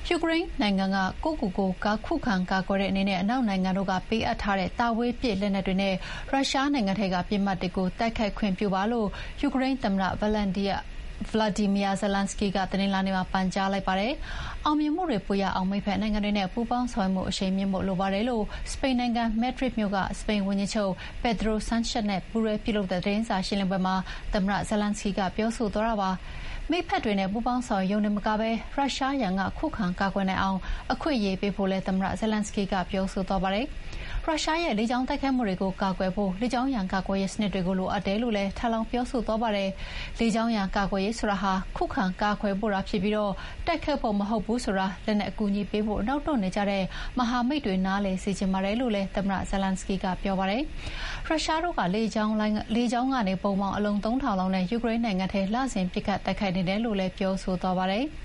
ယူကရိန်းနိုင်ငံကကိုယ့်ကိုယ်ကိုခုခံကာကွယ်တဲ့အနေနဲ့အနောက်နိုင်ငံတို့ကပေးအပ်ထားတဲ့တာဝေးပစ်လက်နက်တွေနဲ့ရုရှားနိုင်ငံထဲကပစ်မှတ်တွေကိုတိုက်ခိုက်ခွင့်ပြုပါလို့ယူကရိန်းသမ္မတVolodymyr Zelensky ကတနင်္လာနေ့မှာပန်ကြားလိုက်ပါတယ်။အောင်မြင်မှုတွေပိုရအောင်မိတ်ဖက်နိုင်ငံတွေနဲ့ပူးပေါင်းဆောင်ရွက်မှုအရှိန်မြှင့်ဖို့လိုပါတယ်လို့စပိန်နိုင်ငံမက်ဒရစ်မြို့ကစပိန်ဝန်ကြီးချုပ် Pedro Sanchez နဲ့ပူးတွဲပြုလုပ်တဲ့သတင်းစာရှင်းလင်းပွဲမှာသမ္မတ Zelensky ကပြောဆိုသွားတာပါ။မိတ်ဖက်တွေနဲ့ပူးပေါင်းဆောင်ရွက်ရုံနဲ့မကဘဲရုရှားရန်ကခုခံကာကွယ်နိုင်အောင်အခွင့်အရေးပေးဖို့လည်းသမ္မတ Zelensky ကပြောဆိုသွားပါတယ်။ရုရှားရဲ့လေကြောင်းတိုက်ခိုက်မှုတွေကိုကာကွယ်ဖို့လေကြောင်းရန်ကာကွယ်ရေးစနစ်တွေကိုလိုအပ်တယ်လို့လည်းထပ်လောင်းပြောဆိုသွားပါတယ်။လေကြောင်းရန်ကာကွယ်ရေးဆိုတာဟာခုခံကာကွယ်ဖို့တာဖြစ်ပြီးတိုက်ခိုက်ဖို့မဟုတ်ဘူးဆိုတာလက်နက်အကူအညီပေးဖို့နောက်တွန့်နေကြတဲ့မဟာမိတ်တွေနားလည်စေချင်ပါတယ်လို့လည်းသမ္မတ Zelensky ကပြောပါတယ်။ရုရှားတို့ကလေကြောင်းကနေပုံမှန်အလုံး 3000 လောက်နဲ့ယူကရိန်းနိုင်ငံထဲလစဉ်ပစ်ခတ်တိုက်ခိုက်နေတယ်လို့လည်းပြောဆိုသွားပါတယ်။